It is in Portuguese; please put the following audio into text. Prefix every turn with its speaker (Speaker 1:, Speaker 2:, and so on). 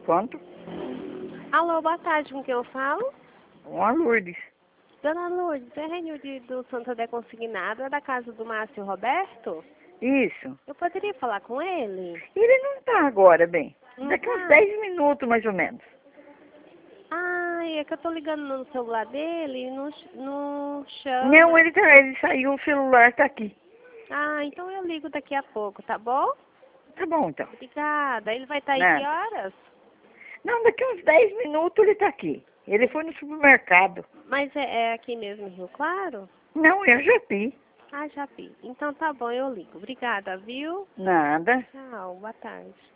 Speaker 1: Quanto?
Speaker 2: Alô, boa tarde, com quem eu falo?
Speaker 1: Uma Lourdes.
Speaker 2: Dona Lourdes, é Renilde do Santander Consignado, é da casa do Márcio Roberto?
Speaker 1: Isso.
Speaker 2: Eu poderia falar com ele?
Speaker 1: Ele não tá agora, bem.
Speaker 2: Não
Speaker 1: Daqui uns
Speaker 2: tá?
Speaker 1: 10 minutos, mais ou menos.
Speaker 2: Ai, é que eu tô ligando no celular dele e não chama.
Speaker 1: Não, ele saiu, o celular tá aqui.
Speaker 2: Ah, então eu ligo daqui a pouco, tá bom?
Speaker 1: Tá bom, então.
Speaker 2: Obrigada. Ele vai estar aí que
Speaker 1: Nada.
Speaker 2: horas?
Speaker 1: Não, daqui uns 10 minutos ele tá aqui. Ele foi no supermercado.
Speaker 2: Mas é aqui mesmo em Rio Claro?
Speaker 1: Não, eu já vi.
Speaker 2: Ah, já vi. Então tá bom, eu ligo. Obrigada, viu?
Speaker 1: Nada.
Speaker 2: Tchau, boa tarde.